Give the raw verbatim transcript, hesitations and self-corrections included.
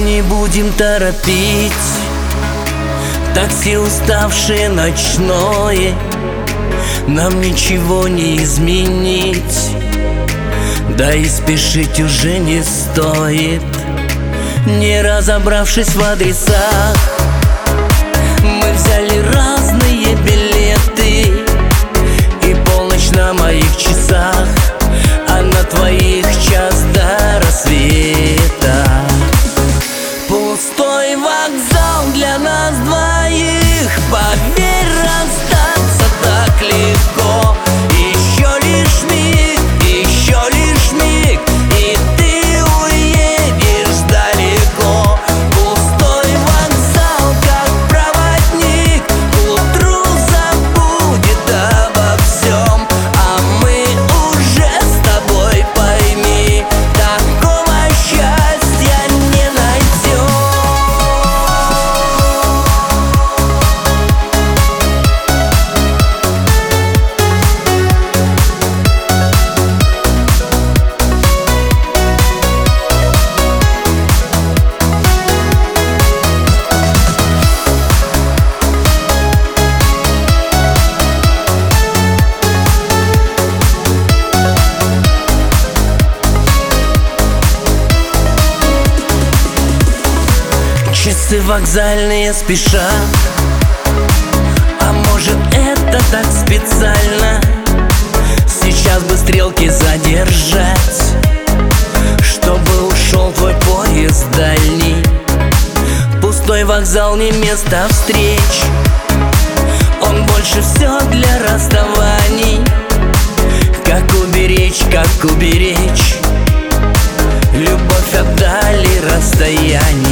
не будем торопить такси, уставшее ночное. Нам ничего не изменить, да и спешить уже не стоит. Не разобравшись в адресах, мы взяли разные билеты, и полночь на моих часах, а на твоих час до рассвета. Пустой вокзал для нас двоих, поверь, расстаться так легко. Еще лишь миг, еще лишь миг, и ты уедешь далеко. Пустой вокзал, как проводник, к утру забудет обо всем, а мы уже с тобой, пойми, такого счастья не найдем. Часы вокзальные спешат, а может это так специально? Сейчас бы стрелки задержать, чтобы ушел твой поезд дальний. Пустой вокзал не место встреч, он больше все для расставаний. Как уберечь, как уберечь любовь от дали расстояний?